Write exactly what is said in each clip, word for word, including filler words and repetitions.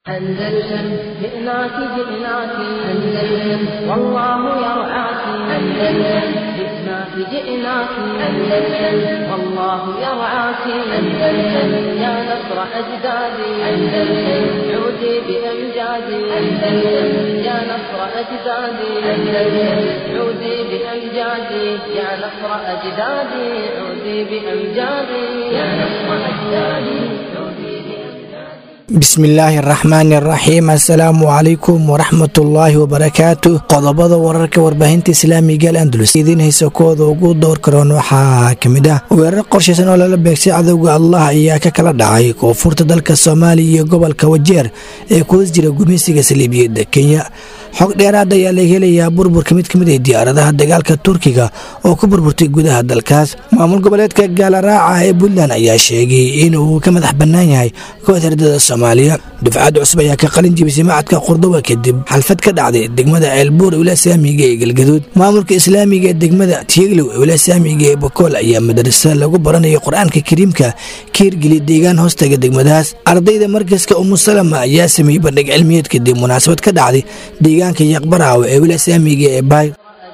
أندلسن جئناك جئناك أندلسن والله يرعاك أندلسن جئناك جئناك أندلسن والله يرعاك أندلسن يا نصر أجدادي أندلسن عودي بأمجادي أندلسن يا نصر أجدادي أندلسن عودي بأمجادي يا نصر أجدادي عودي بأمجادي يا نصر أجدادي عودي bismillaahi araxmaani araxiim assalaamu calaykum waraxmatullaahi wabarakaatu qodobada wararka warbaahinta islaamiga al andalus idiin haysa kooda ugu door karoon waxaa ka mid ah weerar qorshaysan oo lala beegsay cadowga allah ayaa ka kala dhacay koonfurta dalka soomaaliya iyo gobolka wajeer ee ku hoos jira gumeysiga saliibiyadda kenya xog dheeraad ayaa laga helayaa burburka mid ka mid ah diyaaradaha dagaalka turkiga oo ku burburtay gudaha dalkaas maamul goboleedka gaalaraaca ee puntland ayaa sheegay inuu ka madax bannaan yahay kooxda ardada soomaaliya dufcad cusub ayaa ka qalin jibisay macadka qurdoba kadib xalfad ka dhacday degmada ceelbuur ewla saamiga ee galgaduud maamulka islaamiga ee degmada tiiglow ewla saamiga ee bokool ayaa madarasa lagu baranaya qur-aanka kariimka ka hirgeliyay deegaan hoostaga degmadaas ardayda markaska umusalama ayaa sameeyey bandhig cilmiyeed kadib munaasabad ka dhacday deegaanka yaqbaraawe ee ewla saamiga ee baay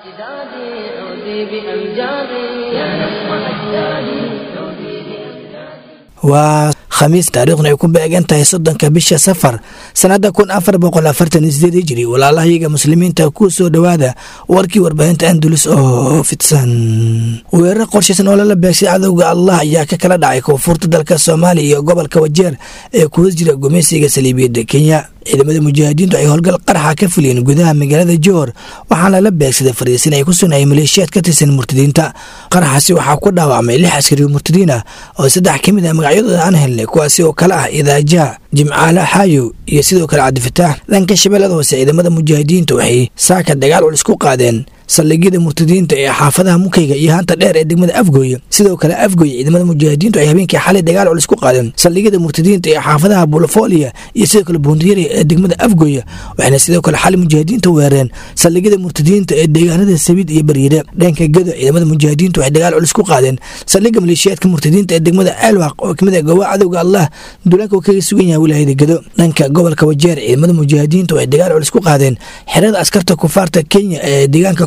waa khamiis taariikhna ay ku beegan tahay soddonka bisha safar sanada kun afar boqol afartan iyo sideed hijri walaalahayaga muslimiinta ku soo dhowaada warkii warbaahinta andalus oo fidsan weerar qorshaysan oo lala beegsay cadowga allah ayaa ka kala dhacay koonfurta dalka soomaaliya iyo gobolka wajeer ee ku hoos jira gumeysiga saliibiyadda kenya ciidamada mujaahidiintu ay howlgal qarxa ka fuliyeen gudaha magaalada joor waxaana la beegsaday fariisin ay ku sugnaayeen maleeshiyaad ka tirsan murtadiinta qarxaasi waxaa ku dhaawacmay lix askari murtadiin ah oo saddex ka mid ah magacyadooda aan helnay kuwaasi oo kale ah idaajaa jimcaale xaayo iyo sidoo kale cabdifataax dhanka shabeellada hoose ciidamada mujaahidiinta waxay saaka dagaal culus ku qaadeen saldhigyada murtadiinta ee xaafadaha mukayga iyo hanta dheer ee degmada afgooye sidoo kale afgooye ciidamada mujaahidiintu ay habeenkii xalay dagaal culus ku qaadeen saldhigyada murtadiinta ee xaafadaha bulofolia iyo sidoo kale buundiyari ee degmada afgooye waxayna sidoo kale xalay mujaahidiinta weerareen saldhigyada murtadiinta ee deegaanada sabiid iyo bariire dhanka gado ciidamada mujaahidiintu waxay dagaal culus ku qaadeen saldhigga maleeshiyaadka murtadiinta ee degmada ceelwaaq oo kamid ah gobaa cadowga allah duulaanka uu kaga sugan yahay wilaayada gado dhanka gobolka wajeer ciidamada mujaahidiintu waxay dagaal culus ku qaadeen xerada askarta kufaarta kenya ee deegaanka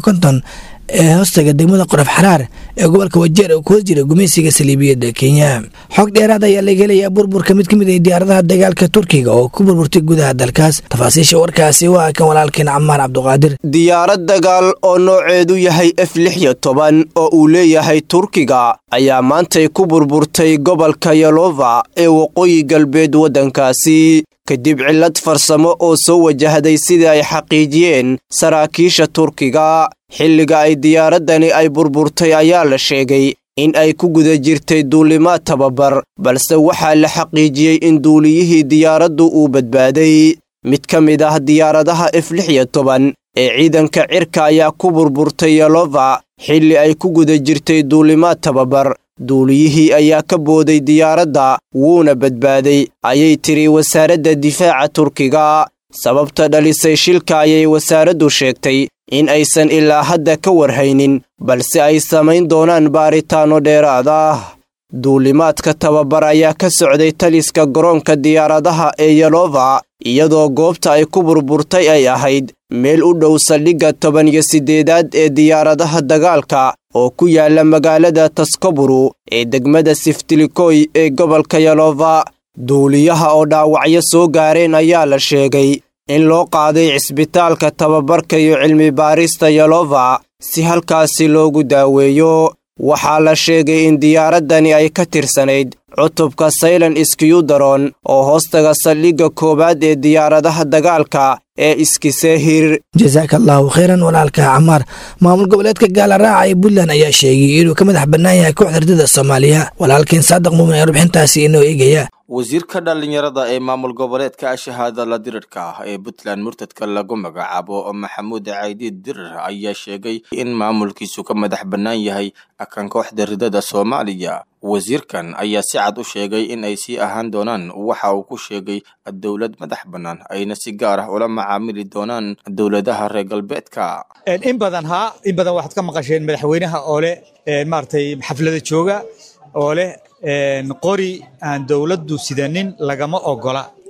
ee hoostaga degmada qorof xaraar ee gobolka wajeer oo ku hoos jira gumeysiga saliibiyadda kenya xog dheeraad ayaa laga helayaa burburka mid ka mid ah diyaaradaha dagaalka turkiga oo ku burburtay gudaha dalkaas tafaasiisha warkaasi waa kan walaalkeen camaar cabduqaadir diyaarad dagaal oo nooceedu yahay f lix iyo toban oo uu leeyahay turkiga ayaa maantay ku burburtay gobolka yalova ee waqooyi galbeed waddankaasi kadib cillad farsamo oo soo wajahday sida ay xaqiijiyeen saraakiisha turkiga xilliga ay diyaaraddani ay burburtay ayaa la sheegay in ay ku guda jirtay duulimaad tababar balse waxaa la xaqiijiyey in duuliyihii diyaaraddu uu badbaaday mid ka mid ah diyaaradaha f lix iyo toban ee ciidanka cirka ayaa ku burburtay yalova xilli ay ku guda jirtay duulimaad tababar duuliyihii ayaa ka booday diyaaradda wuuna badbaaday ayay tiri wasaaradda difaaca turkiga sababta dhalisay shilka ayay wasaaraddu sheegtay in aysan ilaa hadda ka warhaynin balse ay samayn doonaan baaritaanno dheeraad ah duulimaadka tababar ayaa ka socday taliska garoonka diyaaradaha ee yalova iyadoo goobta ay ku burburtay ay ahayd meel u dhow saldhigga toban iyo siddeedaad ee diyaaradaha dagaalka oo ku yaala magaalada taskoburu ee degmada siftilikoy ee gobolka yalova duuliyaha oo dhaawacyo soo gaareen ayaa la sheegay in loo qaaday cisbitaalka tababarka iyo cilmi baarista yalova si halkaasi loogu daaweeyo waxaa la sheegay in diyaaraddani ay ka tirsanayd cutubka saylan iskiyudaron oo hoostaga saldhigga koowaad ee diyaaradaha dagaalka ee iskisehir jazaaka allahu khayran walaalka camaar maamul goboleedka gaalaraaca ee puntland ayaa sheegay inuu ka madax bannaan yahay kooxda ardada soomaaliya walaalkeen saadiq muumin ee warbixintaasi inoo eegaya wasiirka dhallinyarada ee maamul goboleedka shahaada la dirirka ah ee puntland murtadka lagu magacaabo maxamuud caydiid dirir ayaa sheegay in maamulkiisu ka madax bannaan yahay akan kooxda ridada soomaaliya wasiirkan ayaa si cad u sheegay in ay sii ahaan doonaan waxa uu ku sheegay dowlad madax bannaan ayna si gaar ah ula macaamili doonaan dowladaha reer galbeedka in badan ha in badan waxaad ka maqasheen madaxweynaha oo leh maartay xaflada jooga oo leh qori aan dowladdu sidanin lagama ogola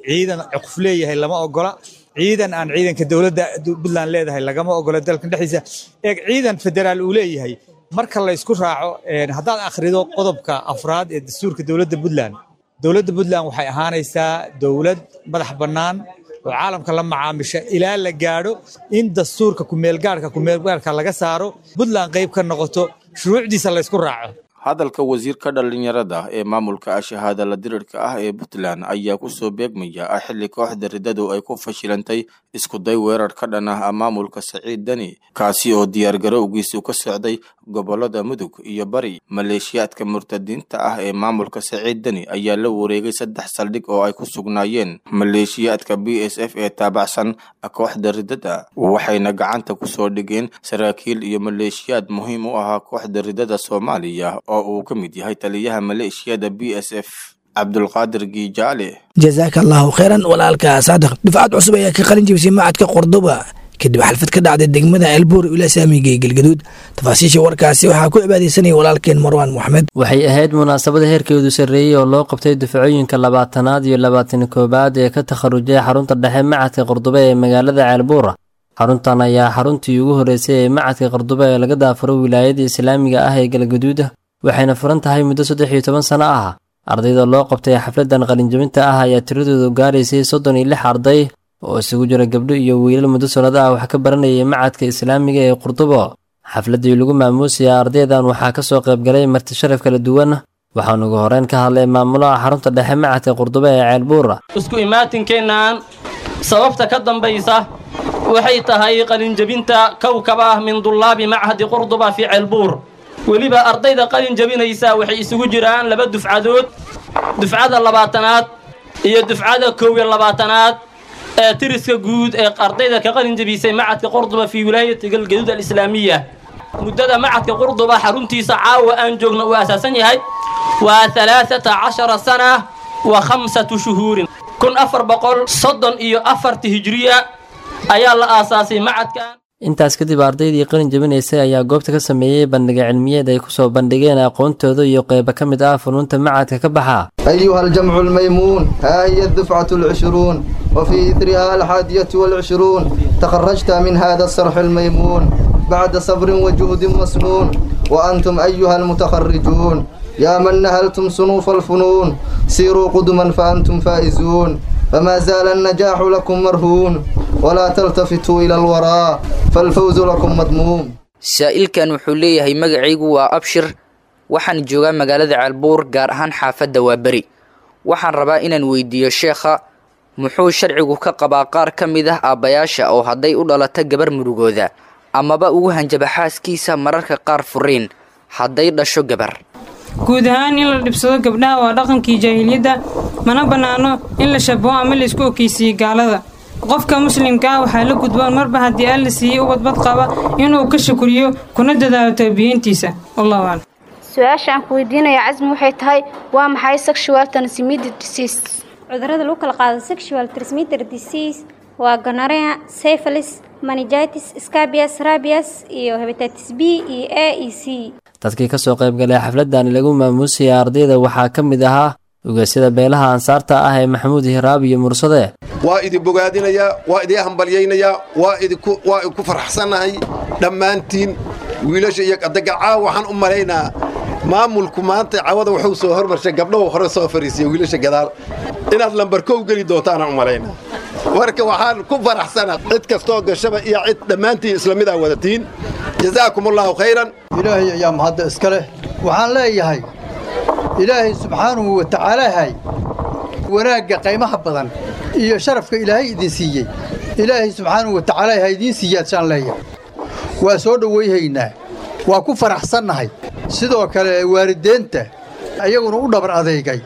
ciidan caquf leeyahay lama ogola ciidan aan ciidanka dowladda Puntland leedahay lagama ogola dalka dhexdiisa ee ciidan federaal uu leeyahay marka la isku raaco haddaad akhrido qodobka afraad ee dastuurka dowladda Puntland dowladda Puntland waxay ahaanaysaa dowlad madax bannaan oo caalamka la macaamisha ilaa la gaadho in dastuurka ku meel gaarka ku meel gaarka laga saaro Puntland qayb ka noqoto shuruucdiisa la isku raaco hadalka wasiirka dhalinyarada ee maamulka ashahaada la dirirka ah ee Puntland ayaa ku soo beegmaya xilli kooxda ridadu ay ku fashilantay isku day weerar ka dhan ah maamulka Saciid Dani kaasi oo diyaar garowgiisu ka socday gobolada Mudug iyo Bari maleeshiyaadka murtadiinta ah ee maamulka Saciid Dani ayaa la wareegay saddex saldhig oo ay ku sugnaayeen maleeshiyaadka B S F ee taabacsan kooxda ridada waxayna gacanta ku soo dhigeen saraakiil iyo maleeshiyaad muhiim u ah kooxda ridada Soomaaliya oo uu ka mid yahay taliyaha maleeshiyada B S F Cabdulqaadir Gijaale jazaaka allahu khayran walaalka saadaq difacad cusub ayaa ka qalin jibisay macadka Qordoba kadib xalfad ka dhacday degmada Elbuur ila saamiga Galgaduud tafaasiisha warkaasi waxaa ku cibaadeysanay walaalkeen Marwan Maxmed waxay ahayd munaasabada heerkeedu sareeyay oo loo qabtay dufcooyinka labaatanaad iyo labaatan iyo koowaad ee ka takharujay xarunta dhexe macadka Qordoba ee magaalada Elbuur xaruntan ayaa xaruntii ugu horeysay ee macadka Qordoba ee laga daafuro wilaayada islaamiga ah ee Galgaduud waxayna furan tahay muddo saddex iyo toban sano ah ardayda loo qabtay xafladan qalinjabinta ah ayaa tiradoodu gaaraysay soddon iyo lix arday oo isugu jira gabdho iyo wiilal muddo sanado ah wax ka baranayay macadka islaamiga ee Qordoba xafladii lagu maamuusay ardaydan waxaa ka soo qayb galay marti sharaf kala duwan waxaan ugu horeen ka hadlay maamulaha xarunta dhexe macadka Qordoba ee Ceelbuur isku imaatinkeennaan sababta ka dambaysa waxay tahay qalinjabinta kowkaba min dullaabi macahdi Qordoba fi Ceelbuur weliba ardayda qalin jabinaysa waxay isugu jiraan laba dufcadood dufcada labaatanaad iyo dufcada kow iyo labaatanaad ee tiriska guud ee ardayda ka qalin jabisay macadka Qordoba fi wilaayada Galgaduud al-Islaamiya muddada macadka Qordoba xaruntiisa caawa aan joogno uu asaasan yahay waa ثلاثة عشر sana wa khamsatu shuhuur kun afar boqol soddon iyo afar hijriya ayaa la aasaasay macadkan intaas kadib ardaydii qalin jabinaysay ayaa goobta ka sameeyay bandhiga cilmiyeed ay ku soo bandhigeen aqoontooda iyo qayb ka mid ah funuunta macadka ka baxa أيها الجمع الميمون ها هي الدفعة العشرون وفي إثرها الحادية والعشرون تخرجت من هذا الصرح الميمون بعد صبر وجهد مسنون وأنتم أيها المتخرجون يا من نهلتم صنوف الفنون سيروا قدما فأنتم فائزون فما زال النجاح لكم مرهون ولا تلتفتوا إلى الوراء فالفوز لكم مضمون سائل كان وحوليه هي مقعيق وأبشر وحن جوغا مقالة عالبور قارهان حافد وابري وحن ربائنا ويديو الشيخة محو شرعيقو كقبا قار كميده آباياشا أو هداي أولا تقبر مروغوذا أما باقوهان جبحاس كيسا مرارك قار فرين هداي داشو قبر guud ahaan in la dhibsado gabdhaha waa dhaqankii jaahiliyadda mana bannaano in la shabaho ama la isku okeysiiyo gaalada qofka muslimka ah waxaa la gudboon marba haddii alla siiyey ubadbad qaba inuu ka shukriyo kuna dadaalo tarbiyintiisa wallahu a'lam su-aasha aan ku weydiinaya casmi waxay tahay waa maxay sexual transmitted disease cudurrada lagu kala qaado sexual transmitted disease waa gonorrhea syphilis meningitis scabies rabies iyo hepatitis B iyo A iyo C dadkii ka soo qayb galay xafladan lagu maamuusay ardayda waxaa ka mid ahaa ugaasida beelaha ansaarta ah ee Maxamuud Hiraab iyo Mursade waa idin bogaadinaya waa idin hambalyeynaya waa idinku waa ku faraxsanahay dhammaantiin wiilasha iyo adagacaa waxaan u maleynaa maamulku maanta cawada wuxuu soo hormarshay gabdhaha hore soo fariisay wiilasha gadaal inaad lambar kow gali doontaan u maleynaa warka waxaan ku faraxsanahay cid kastoo gashaba iyo cid dhammaantiin islaamida wadatiin jazaakumullahu khayran ilaahay ayaa mahad iska leh waxaan leeyahay ilaahay subxaanahu wa tacaala hay wanaagga qiimaha badan iyo sharafka ilaahay idin siiyey ilaahay subxaanahu wa tacaala hay idin siiyay shan leeyahay waa soo dhaweeyaynaa waa ku faraxsanahay sidoo kale waalideenta ayaguna u dhabar adeegay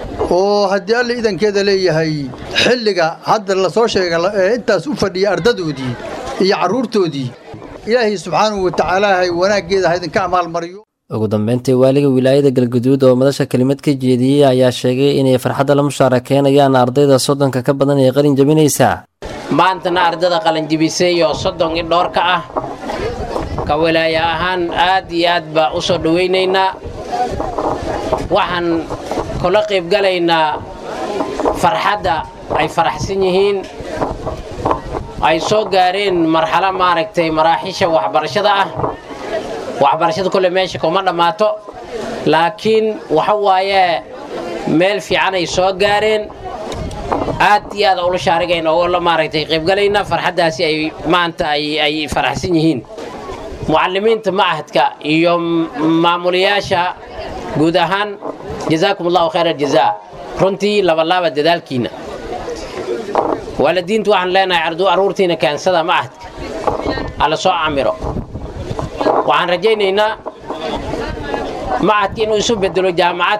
oo haddii alla idankeeda leeyahay xilliga hadda la soo sheegay intaas u fadhiya ardadoodii iyo carruurtoodii ilaahay subxaanahu wa tacaala hay wanaaggeeda ha idinka amaal mariyo ugu dambeyntii waaliga wilaayada Galgaduud oo madasha kelimad ka jeediyay ayaa sheegay inay farxadda la mushaarakeynayaan ardayda soddonka ka badan ee qalin jabinaysa maantana ardayda qalin jabisay oo soddon iyo dhowr ka ah ka wilaaya ahaan aad iyo aad baa u soo dhaweynaynaa waxaan kula qayb galaynaa farxadda ay faraxsan yihiin ay soo gaareen marxalo maaragtay maraaxiisha waxbarashada ah waxbarashada kule meesha kuma dhammaato laakiin waxa waaye meel fiican ay soo gaareen aad iyo aad ula shaarigayna oo la maaragtay qaybgalayna farxaddaasi ay maanta ay ay faraxsan yihiin mucallimiinta macahadka iyo maamulayaasha guud ahaan jazaakum allahu khayra aljazaa runtii laba laba dadaalkiina waalidiintu waxaan leenahay ardu aruurtiina kaansada macahadka ala soo camiro waxaan rajaynaynaa macahadka inuu isu bedelo jaamacad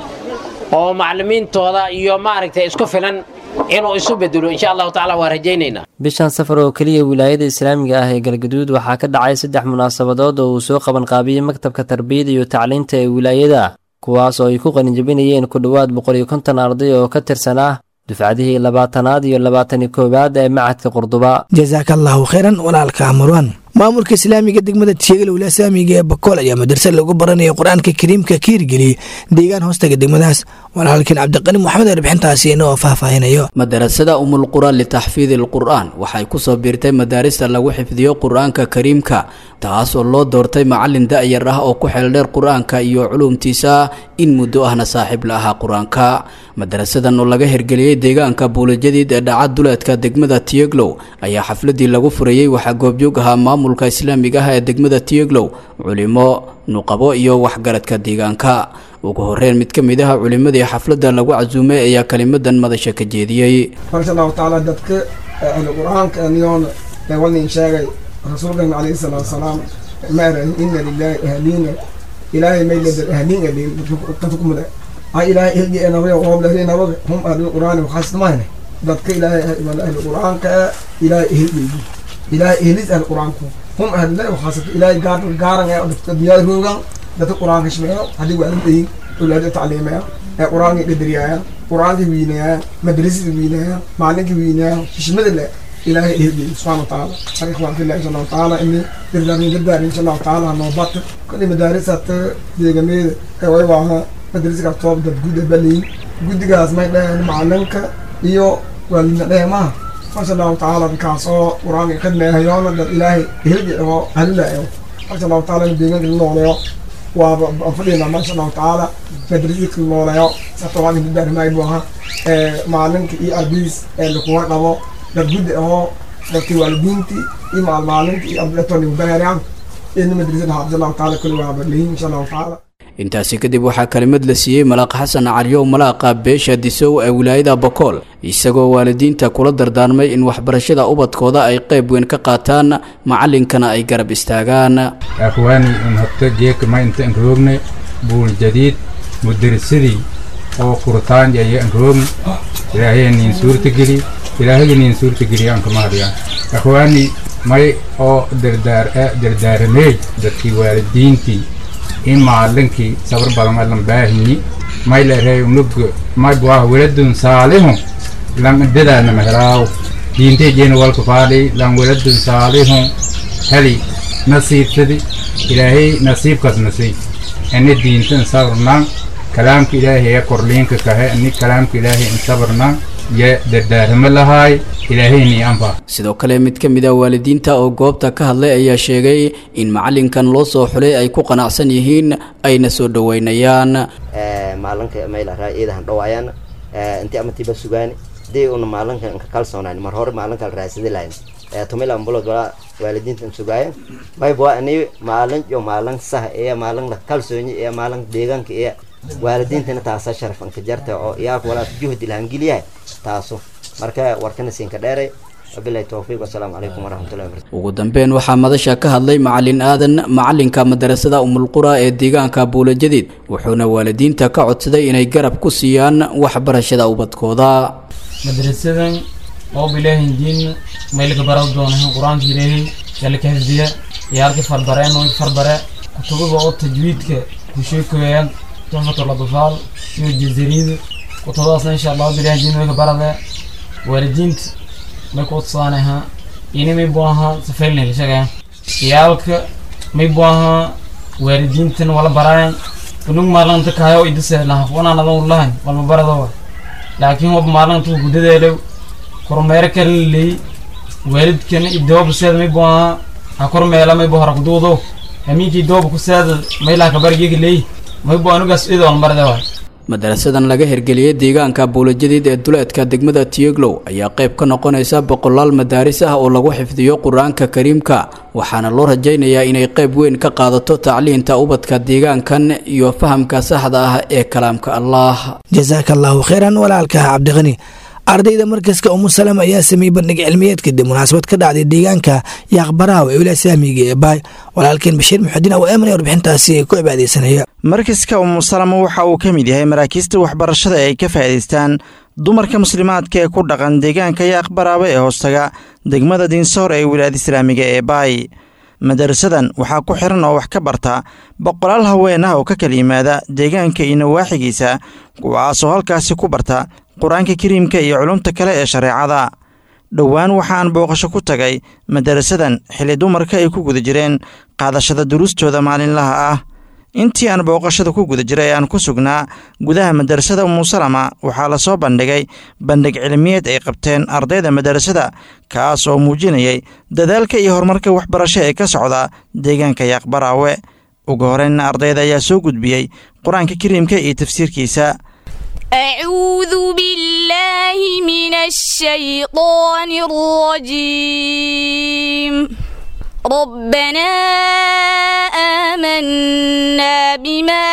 oo macallimiintooda iyo maaragtay isku filan inuu isu bedelo insha allahu tacaala waa rajaynaynaa bishan safar oo keliya wilaayada islaamiga ah ee galgaduud waxaa ka dhacay saddex munaasabadood oo uu soo qaban qaabiyey maktabka tarbiyada iyo tacliinta ee wilaayada kuwaas oo ay ku qalinjabinayeen ku dhowaad boqol iyo konton arday oo ka tirsanaa dufcadihii labaatanaad iyo labaatan iyo koowaad ee macadka qurduba jazaaka allahu khayran walaalka marwan maamulka islaamiga degmada tiyagal wilasaamiga ee bakool ayaa madarsa lagu baranaya qur-aanka kariimka ka hirgeliyey deegaan hoostaga degmadaas walaalkiin cabdiqani maxamed ee bixintaasi inoo faahfaahinayo madarasada umulqura litaxfiidi alqur'aan waxay ku soo biirtay madaarista lagu xifdiyo qur-aanka kariimka taas oo loo doortay macallin da'yar ah oo ku xeeldheer qur-aanka iyo culuumtiisa in muddo ahna saaxiib la ahaa qur-aanka madarasadan oo laga hirgeliyey deegaanka buulajadiid ee dhacad duleedka degmada tiyaglow ayaa xafladii lagu furayey waxaa goobjoog ahaa maamulka islaamiga ah ee degmada tiyaglow culimo nuqabo iyo waxgaradka deegaanka ugu horeyn mid ka mid ah culimadii xafladda lagu casuumay ayaa kelimadan madasha ka jeediyey insha allahu tacaala dadka ahlu qur-aanka aniyoon walnin sheegay rasuulkeena calayhi salaatu wasalaam ma arahin inna lillahi ahliina ilaahay may ledar ahliin adhin dadka ku muda ay ilaahay ehli enawe qoob lahri nabaga hum ahlu qur-aan waxaasmayna dadka ilaahay ahlu qur-aanka ilaahay ehli ilaahay ehlis ahlu qur-aanku hum ahlu waxaasat ilaahay gaar gaaran ee dadka diyaar roogan dadka qur-aanka shmeeyo hadii waa leeyihiin awlaad tacliimaya ee qur-aanka qadariyaya qur-aanka wiinaya madrasada wiinaya maalinka wiinaya xishmada leh ilaahay ehli subhanahu wa ta'ala xariiq wa billahi subhanahu wa ta'ala inni dirdaani dirdaani inshallah ta'ala noobat kulli madarisat deegameeda ee way waa madrasada toob dad guud baliin gudigaas may dhayn maalinka iyo waalina dheemaha masha Allah ta'ala bikaasoo qur-aanka qadmeeyayoona dad ilaahay ehli oo halayo masha Allah ta'ala deegaanka nooleeyo waa fadhina masha Allah ta'ala madrasada nooleeyo sababta in dad may booha ee maalinka iyo arbiis ee lagu qabo dad guud oo dadkii waalidiinti iyo maalinka iyo ablatoni baaraan in madrasada hadda Allah ta'ala kullu waa baliin insha Allah ta'ala intaasi kadib waxaa kalimad la siiyey malaaq xasan caliyow malaaqa beesha disow ee wilaayada bakool isagoo waalidiinta kula dardaarmay in waxbarashada ubadkooda ay qayb weyn ka qaataan macallinkana ay garab istaagaan akhwaani in habta geeka ma inta roogna buul jadiid mudarrisidii oo qurtaan ay roogna ilaahay nin suurta geli ilaahay nin suurta geli aan kama hadiya akhwaani may oo dardaar dardaarmay dadkii waalidiintii in maalinkii sabar badan alan baahini may la reey unug may baa waladun saalihun lam dadana mahraaw diintay jeen walka faali lam waladun saalihun hali nasiibtadi ilaahay nasiibkaas nasiib ani diintan sabrna kalaamka ilaahay ee korliinka kahe ani kalaamka ilaahay in sabrna ya dardaarma lahaay ilaahayni anfa sidoo kale mid ka mid ah waalidiinta oo goobta ka hadlay ayaa sheegay in macallinkan loo soo xulay ay ku qanacsan yihiin ayna soo dhaweynayaan ee maalinka meel raayadahan dhawaayaan ee intii amatiba sugaani dee una maalinka ka kalsoonaan mar hore maalinka raasida laan ee tumila ambulad wala waalidiinta sugaayeen bay boo ani maalin iyo maalin sax ee maalin la kalsooni ee maalin deegaanka ee waalidiintana taas sharafan ka jarta oo iyaga wala juhdi laan geliyaa taaso marka warkana siin ka dheeray wabillahi tawfiiq wasalaamu calaykum waraxmatullahi wabarakatuh ugu dambeyn waxaa madasha ka hadlay macallin aadan macallinka madarasada umulqura ee deegaanka buulajadiid wuxuuna waalidiinta ka codsaday inay garab ku siiyaan waxbarashada ubadkooda madrasadan oo bilaahin diin meelka baraw doonaan quraanka ilaahay yalka hadiya yaarka farbareen oo farbare kutubuga oo tajwiidka ku sheekayaan tuhfatul adfal iyo jazariid kutubaas insha Allah bilaahin diin meelka barada waalidiinta ma ku saanaha inay booha safaylna shagaa yaalka may booha waalidiintan wala baraan unug maalanta kaayo idisa laha wana nadan wallahi wala barado laakiin wab maalintuu gudadeelow kormeero kale leey waalidkan idoob seed may baa ha kormeela may baa kuduudo hamiintii doob ku seed may la kabargiga leey may baa anugas idoo marada waa madarasadan laga hirgeliyay deegaanka buulajadiid ee duleedka degmada Tieglow ayaa qayb ka noqonaysa boqolaal madaaris ah oo lagu xifdiyo quraanka kariimka waxaana loo rajaynayaa inay qayb weyn ka qaadato tacliinta ubadka deegaankan iyo fahamka saxda ah ee kalaamka Allah. Jazakallahu khairan walaalka Cabdiqani. ardayda markaska umu salam ayaa sameeyay bandhig cilmiyeed kadib munaasabad ka dhacday deegaanka Yaqbaraaw ee wilaayada Saamiga ee Baay. walaalkeen Bashiir Muxudiin oo eemanay warbixintaasi ay ku cibaadeysanaya. markaska umu salam waxa uu ka mid yahay maraakiista waxbarashada ay ka faa'iideystaan dumarka muslimaadka ee ku dhaqan deegaanka Yaqbaraaw ee hoostaga degmada Dinsoor ee wilaayada Islaamiga ee Baay. madarasadan waxaa ku xiran oo wax ka barta boqolaal haween ah oo ka kala yimaada deegaanka iyo nawaaxigiisa kuwaasoo halkaasi ku barta quraanka kariimka iyo culumta kale ee shareecada. dhowaan waxaan booqasho ku tagay madarasadan xilli dumarka ay ku guda jireen qaadashada duruustooda maalinlaha ah. intii aan booqashada ku guda jiray aan ku sugnaa gudaha madarasada Umu Salama waxaa la soo bandhigay bandhig cilmiyeed ay qabteen ardayda madarasada kaas oo muujinayay dadaalka iyo horumarka waxbarasho ee ka socda deegaanka Yaqbaraawe. ugu horeyn ardayda ayaa soo gudbiyay quraanka kariimka iyo tafsiirkiisa. أعوذ بالله من الشيطان الرجيم ربنا آمنا بما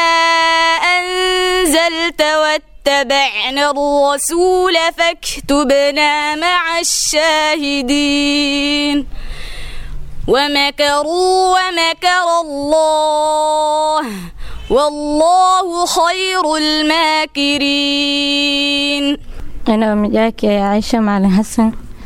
أنزلت واتبعنا الرسول فاكتبنا مع الشاهدين ومكروا ومكر الله والله خير الماكرين. أنا مجاك يا عائشة معلم حسن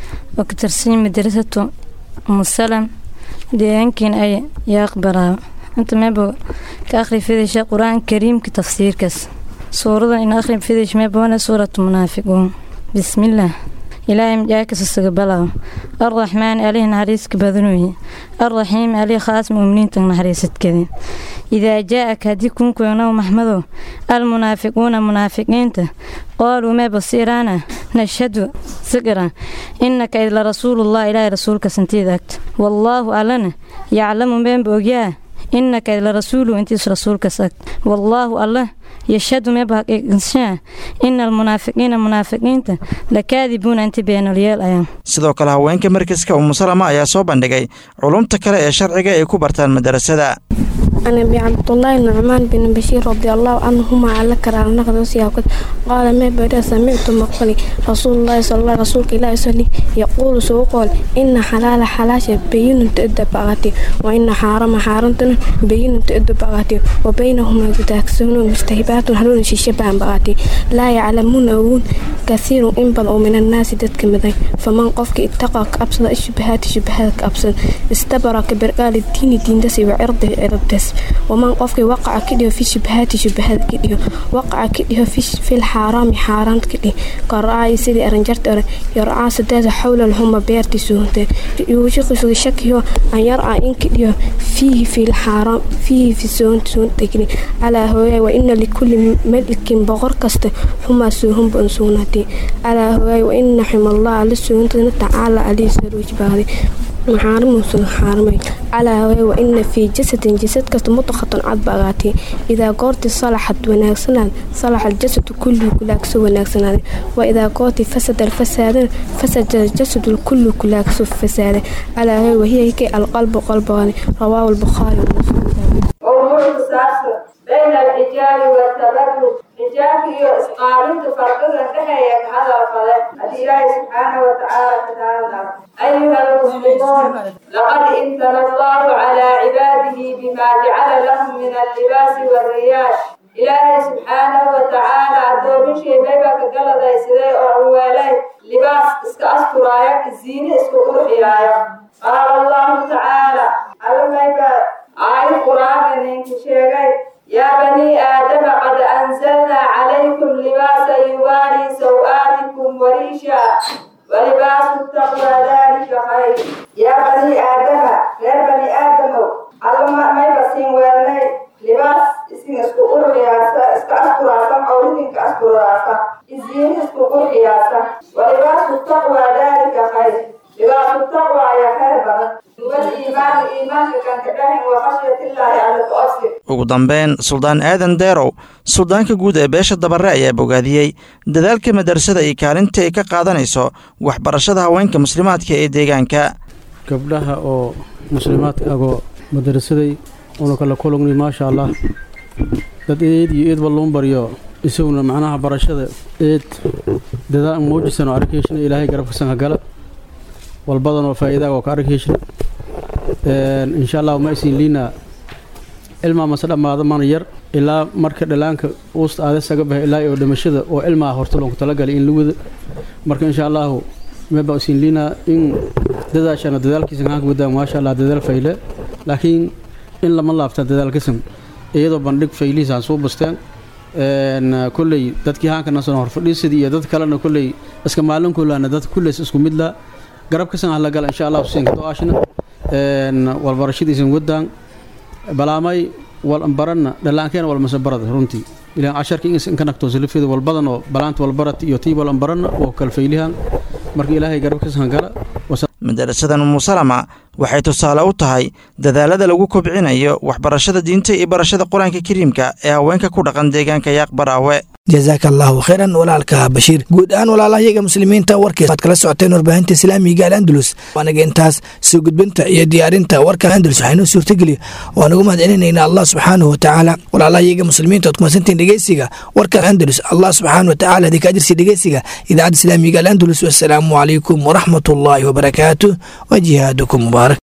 وكترسين مدرسة أم السلام ديانكين أي يقبرها أنت ما بو كأخري في ذي قرآن كريم كتفسير كس سورة إن أخري في ذي ما بوانا سورة منافقون. بسم الله إلهي مجاك سستقبله الرحمن عليه نهريسك بذنوه الرحيم عليه خاص مؤمنين تنهريست كذي. إذا جاءك هديكم كونوا محمدو المنافقون منافقين قالوا ما بصيرانا نشهد سقرا إنك إلى رسول الله إلى رسولك سنتيذك والله أعلن يعلم بين بوجاه إنك إلى رسول وأنت رسولك سك والله الله يشهد ما بحق إنسان إن المنافقين منافقين لكاذبون أنت بين اليال أيام. sidoo kale haweenka markaska Umu Salama ayaa soo bandhigay culumta kale ee sharciga ay ku bartaan madarasada. أنا بعبد الله النعمان بن بشير رضي الله عنهما على كرام نقد وسياقت قال ما بدأ سمعت مقالي رسول الله صلى الله عليه وسلم يصلي يقول سوقول إن حلال حلاش بين تؤدى بغاتي وإن حرام حرام بين تؤدى بغاتي وبينهما يتكسون مستهبات هلون شيشبان بغاتي لا يعلمون أون كثير إن بضعوا من الناس تتكمذي فمن قفك اتقاك أبصد الشبهات شبهاتك أبصد استبرك برقال الدين دين دسي وعرضه عرضه ومن قفك وقع كده في شبهات شبهات كده وقع كده في في الحرام حرام كده قرأي سيدي أرنجرت يرعى سداد حول الهم بيرتي سونته يوشك سو شك هو أن يرعى إن كده فيه في الحرام فيه في سونت سونت كده على هو وإن لكل ملك بغر كست هما سوهم بنسونتي على هو وإن حم الله للسونت تعالى عليه سروج بعدي محارم وسن حارمي على هو وإن في جسد جسد كست مطخة عد بغاتي إذا قرت صلحت وناكسنا صلح الجسد كله كلاكس وناكسنا وإذا قرت فسد الفساد فسد الجسد الكل كلاكس فساد على هو وهي هيك القلب قلبان رواه البخاري ومسلم. بين الحجاب والتبرج حجاب إسقاط فرقنا تحيا هذا الفضل الله سبحانه وتعالى تعالى أيها المسلمون لقد امتن الله على عباده بما جعل لهم من اللباس والرياش إلهي سبحانه وتعالى دوبين شيء بيبك قلد يسدي أعوالي لباس اسك أسكرايا الزينة اسك أرحيايا قال الله تعالى على ما يبقى آية القرآن إنك شيئا يا بني آدم قد أنزلنا عليكم لباسا يواري سوآتكم وريشا ولباس التقوى ذلك خير. يا بني آدم غير بني آدم على ما يبسين ويرني libaas isin isku qurxiyaasa iska asturaasa qawlidinka asturaasa isyiin isku qurxiyaasa walibaasu taqwaa daalika khayr libaasu taqwaa ayaa khayr badan wal iimaan iimaanka kan ka dhahin wa khashyatillaahi alla tu'asir. ugu dambeyn suldaan aadan deerow suldaanka guud ee beesha dabare ayaa bogaadiyey dadaalka madarasada iyo kaalinta ay ka qaadanayso waxbarashada haweenka muslimaadka ee deegaanka. gabdhaha oo muslimaadka agoo madarasaday una kala kulugni maasha allah dad eed iyo eedba loo baryo isaguna macnaha barashada eed dadaal muujisan oo arkayshna ilaahay garabkiisa ka gala walbadan oo faa'iido oo ka arkayshna een insha Allah ma isin liina ilma masala maada man yar ilaa marka dhalaanka uusta aad isaga bahay ilaa oo dhimashada oo ilmaha horta loo tala galay in lagu marka insha Allah ma ba isin liina in dadaashana dadaalkiisa ka gudaa maasha Allah dadaal fayle laakiin in lama laabta dadaalkiisa iyadoo bandhig fayliisa soo basteen een kulay dadkii haanka nasan hor fadhiisidii iyo dad kalena kulay iska maalin kulana dad kulay isku mid la garabkiisa la gal insha Allah siin ka doashina een wal barashadiisa wadaan balaamay wal ambarana dhalaankeena wal masabarada runtii ilaa casharkii in ka nagto silfiida wal badan oo balaant wal barat iyo tiib wal ambarana oo kal faylihan marka ilaahay garabkiisa gala madarasadan Umu Salama waxay tusaale u tahay dadaalada lagu kobcinayo waxbarashada diinta iyo barashada Quraanka Kariimka ee haweenka ku dhaqan deegaanka Yaaq Baraawe. jazakallahu khairan walaalka Bashiir. guud ahaan walaalahayaga muslimiinta warkiisa aad kala socoteen warbaahinta Islaamiga Al-Andalus waanaga intaas soo gudbinta iyo diyaarinta warka Andalus waxaynu suurtageli oo nagu mahadcelinaynaa Allah subhanahu wa ta'ala. walaalahayaga muslimiinta oo kumasantiin dhageysiga warka Andalus Allah subhanahu wa ta'ala idinka ajirsi dhageysiga idaacada Islaamiga Al-Andalus. wassalaamu alaykum wa rahmatullahi wa barakatuh wa jihadukum mubarak.